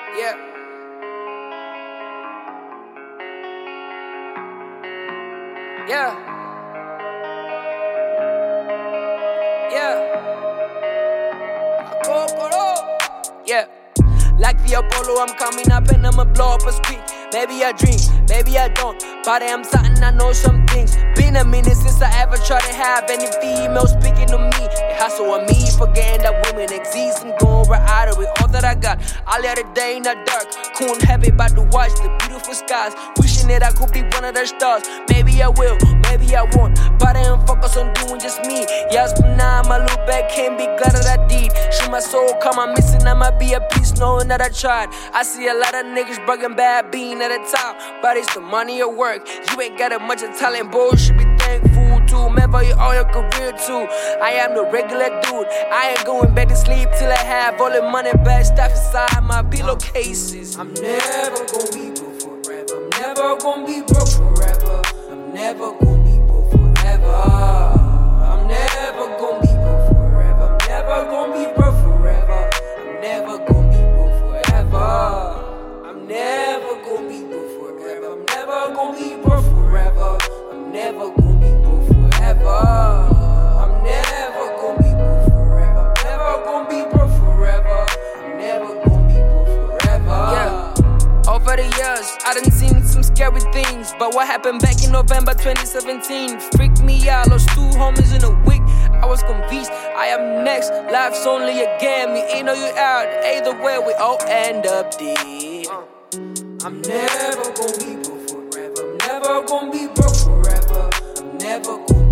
Yeah. Yeah. Yeah. Yeah. Like the Apollo, I'm coming up and I'ma blow up a street. Maybe I dream, maybe I don't. But I'm certain I know some things. Been a minute since I ever tried to have any female speaking to me. They hustle on me, forgetting that women exist. I'm going right out of it, all that I got. I let it day in the dark. Couldn't have it but to watch the beautiful skies. Wishing that I could be one of the stars. Maybe I will, maybe I won't. But I am focused on doing just me. Yes, but now I look back, can't be glad that I did. Should my soul come, I'm missing, I might be at peace knowing that I tried. I see a lot of niggas bragging bad, being at the top. But it's the money or work. You ain't got a much of talent, boy, you should be thankful too. Man, for all your career too. I am the regular dude. I ain't going back to sleep till I have all the money back stuff inside my pillowcases. I'm never gonna be broke forever. I'm never gonna be broke forever. I'm never gonna be broke forever. I'm never gonna be broke forever. I'm never gonna be broke forever. I'm never gonna be broke forever. I'm never gonna be broke forever. I'm never gonna be broke forever. I'm never gonna be broke forever. I'm never gonna be broke forever. I'm never gonna be broke forever. I'm never gonna be broke forever. Yeah. Over the years, I done seen some scary things. But what happened back in November 2017 freaked me out. Lost 2 homies in a week. I was convinced I am next. Life's only a game. You in or you out. Either way, we all end up dead. I'm never gonna be broke forever. I'm never gonna be broke forever. I'm never gonna